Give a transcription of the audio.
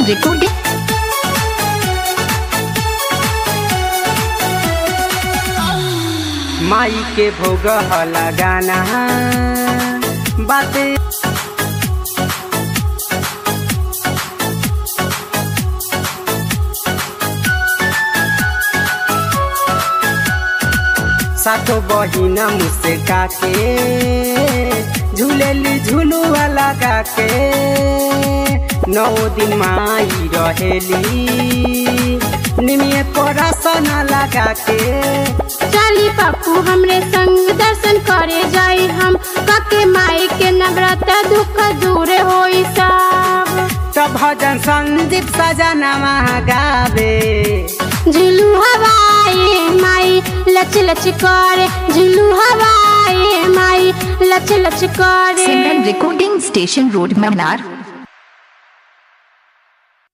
Simran recording. माई के भोग लगाना बातें सातो बहिना मुझसे काके झूलेली झुलुआ लगा के 9 दिन माई रहेली निमिये परासन लगा के। चली पप्पू हमरे संग दर्शन करे जाई हम काके माई के नवरात्र दुख दूर होई सब। तब भजन संदीप सजना गावे झुलू हवाए माई लच लच करे झुलू हवाए माई लच लच करे। सिमरन रिकॉर्डिंग स्टेशन रोड मनार।